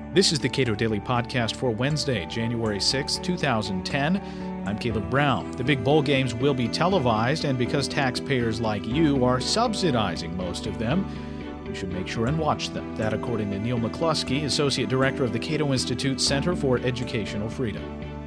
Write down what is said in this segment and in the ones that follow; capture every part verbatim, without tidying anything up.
This is the Cato Daily Podcast for Wednesday, January sixth, twenty ten. I'm Caleb Brown. The big bowl games will be televised, and because taxpayers like you are subsidizing most of them, you should make sure and watch them. That according to Neil McCluskey, Associate Director of the Cato Institute Center for Educational Freedom.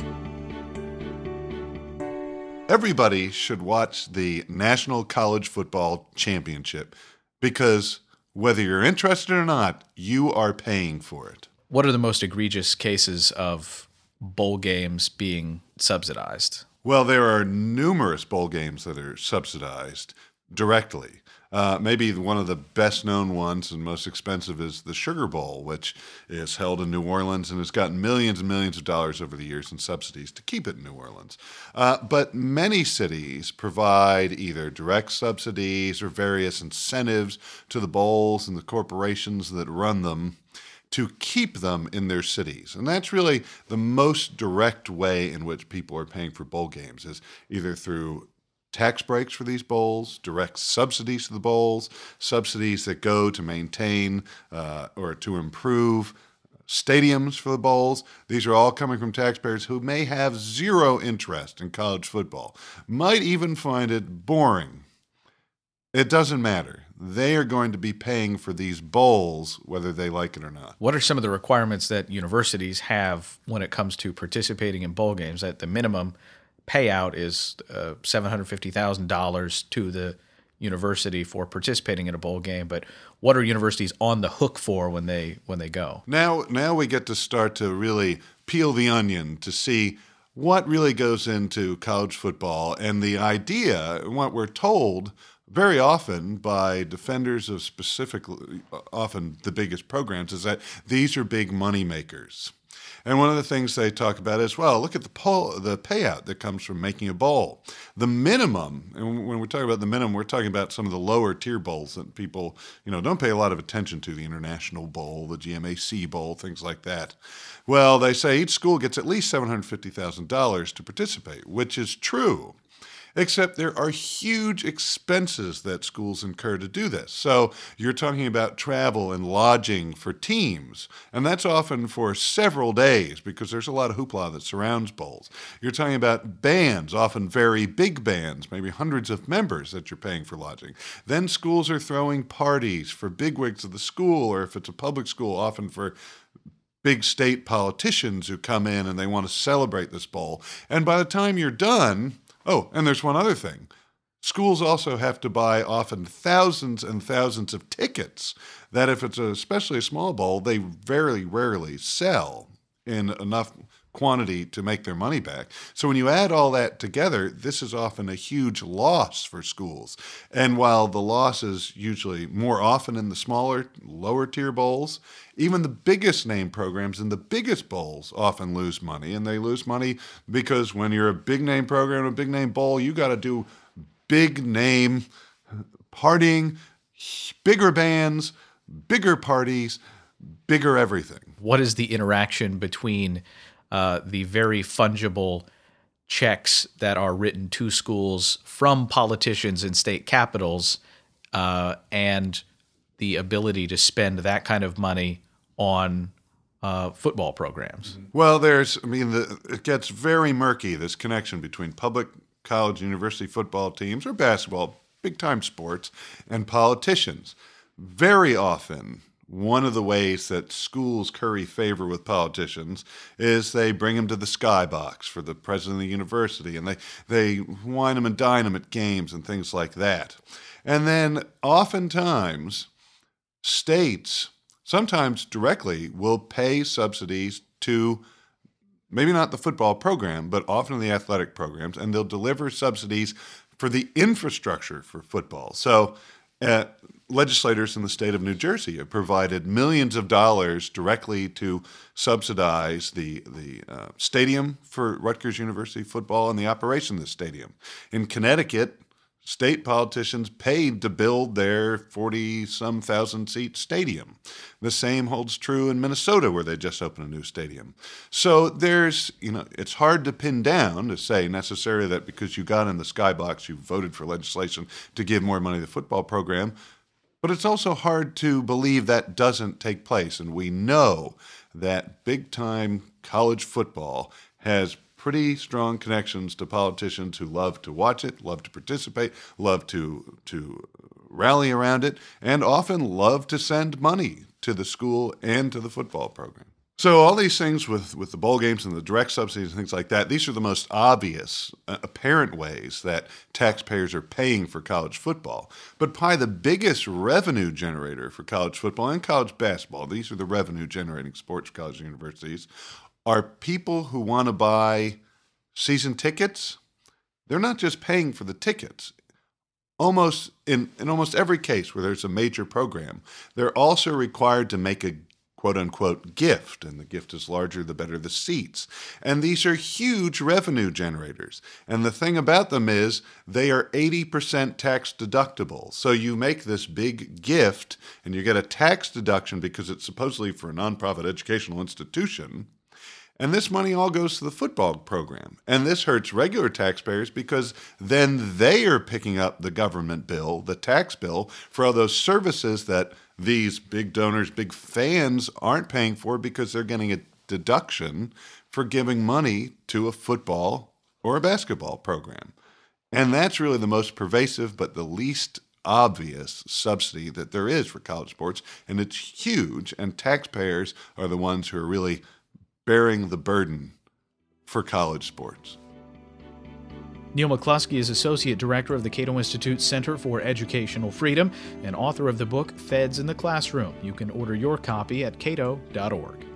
Everybody should watch the National College Football Championship because whether you're interested or not, you are paying for it. What are the most egregious cases of bowl games being subsidized? Well, there are numerous bowl games that are subsidized directly. Uh, maybe one of the best-known ones and most expensive is the Sugar Bowl, which is held in New Orleans and has gotten millions and millions of dollars over the years in subsidies to keep it in New Orleans. Uh, but many cities provide either direct subsidies or various incentives to the bowls and the corporations that run them to keep them in their cities. And that's really the most direct way in which people are paying for bowl games, is either through tax breaks for these bowls, direct subsidies to the bowls, subsidies that go to maintain uh, or to improve stadiums for the bowls. These are all coming from taxpayers who may have zero interest in college football, might even find it boring. It doesn't matter. They are going to be paying for these bowls, whether they like it or not. What are some of the requirements that universities have when it comes to participating in bowl games? At the minimum payout is uh, seven hundred fifty thousand dollars to the university for participating in a bowl game, but what are universities on the hook for when they when they go? Now, now we get to start to really peel the onion to see what really goes into college football, and the idea, what we're told very often by defenders of specifically, often the biggest programs, is that these are big money makers. And one of the things they talk about is, well, look at the poll, the payout that comes from making a bowl. The minimum, and when we're talking about the minimum, we're talking about some of the lower tier bowls that people, you know, don't pay a lot of attention to, the International Bowl, the G M A C Bowl, things like that. Well, they say each school gets at least seven hundred fifty thousand dollars to participate, which is true. Except there are huge expenses that schools incur to do this. So you're talking about travel and lodging for teams, and that's often for several days because there's a lot of hoopla that surrounds bowls. You're talking about bands, often very big bands, maybe hundreds of members that you're paying for lodging. Then schools are throwing parties for bigwigs of the school, or if it's a public school, often for big state politicians who come in and they want to celebrate this bowl. And by the time you're done, oh, and there's one other thing. Schools also have to buy often thousands and thousands of tickets that if it's a, especially a small bowl, they very rarely sell in enough quantity to make their money back. So when you add all that together, this is often a huge loss for schools. And while the loss is usually more often in the smaller, lower tier bowls, even the biggest name programs in the biggest bowls often lose money. And they lose money because when you're a big name program, a big name bowl, you got to do big name partying, bigger bands, bigger parties, bigger everything. What is the interaction between Uh, the very fungible checks that are written to schools from politicians in state capitals uh, and the ability to spend that kind of money on uh, football programs? Well, there's, I mean, the, it gets very murky, this connection between public college, university football teams or basketball, big-time sports, and politicians. Very often, one of the ways that schools curry favor with politicians is they bring them to the skybox for the president of the university, and they, they wine them and dine them at games and things like that. And then oftentimes, states, sometimes directly, will pay subsidies to maybe not the football program, but often the athletic programs, and they'll deliver subsidies for the infrastructure for football. So uh, legislators in the state of New Jersey have provided millions of dollars directly to subsidize the, the uh, stadium for Rutgers University football and the operation of the stadium. In Connecticut, state politicians paid to build their forty-some thousand seat stadium. The same holds true in Minnesota, where they just opened a new stadium. So there's, you know, it's hard to pin down to say necessarily that because you got in the skybox, you voted for legislation to give more money to the football program. But it's also hard to believe that doesn't take place. And we know that big-time college football has pretty strong connections to politicians who love to watch it, love to participate, love to to rally around it, and often love to send money to the school and to the football program. So all these things with, with the bowl games and the direct subsidies and things like that, these are the most obvious, uh, apparent ways that taxpayers are paying for college football. But probably the biggest revenue generator for college football and college basketball, these are the revenue generating sports, colleges and universities, are people who want to buy season tickets. They're not just paying for the tickets. Almost in, in almost every case where there's a major program, they're also required to make a quote-unquote gift, and the gift is larger, the better the seats. And these are huge revenue generators. And the thing about them is they are eighty percent tax deductible. So you make this big gift, and you get a tax deduction because it's supposedly for a nonprofit educational institution. And this money all goes to the football program. And this hurts regular taxpayers because then they are picking up the government bill, the tax bill, for all those services that these big donors, big fans aren't paying for because they're getting a deduction for giving money to a football or a basketball program. And that's really the most pervasive but the least obvious subsidy that there is for college sports. And it's huge, and taxpayers are the ones who are really bearing the burden for college sports. Neil McCluskey is Associate Director of the Cato Institute Center for Educational Freedom and author of the book Feds in the Classroom. You can order your copy at cato dot org.